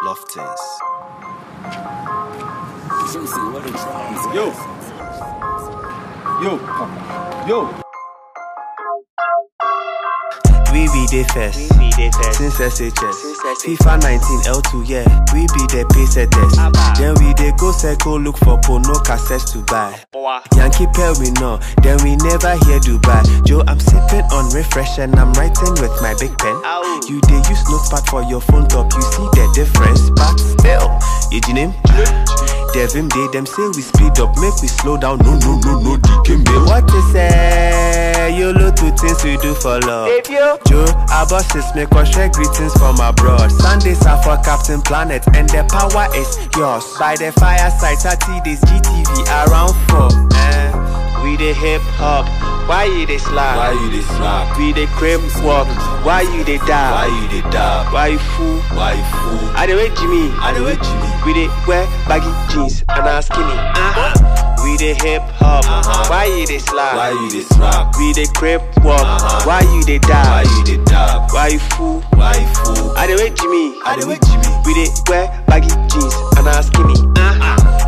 Loftons. Yo. We be the first, since SHS. FIFA 19 L2, yeah. We be the pace setters. Then we dey go circle look for porno cassettes to buy. Yankee Pearl we know, then we never hear Dubai. Joe, I'm sipping on refresh and I'm writing with my big pen. You dey use notepad for your phone top, you see the difference, but still, you name? Devim day, them say we speed up, make we slow down. No, Dikembe. What you say? YOLO two things we do for love. Joe, our bosses make us share greetings from abroad. Sundays are for Captain Planet and the power is yours. By the fireside, 30 days GTV around 4. We the hip hop, why you dey slack? We the crib walk, why you dey die? Why you fool? I the way Jimmy. We dey wear baggy jeans and are skinny. We the hip hop, why you dey slack? We the crib walk, why you dey die? Why you fool? I the way Jimmy. We dey wear baggy jeans and are skinny.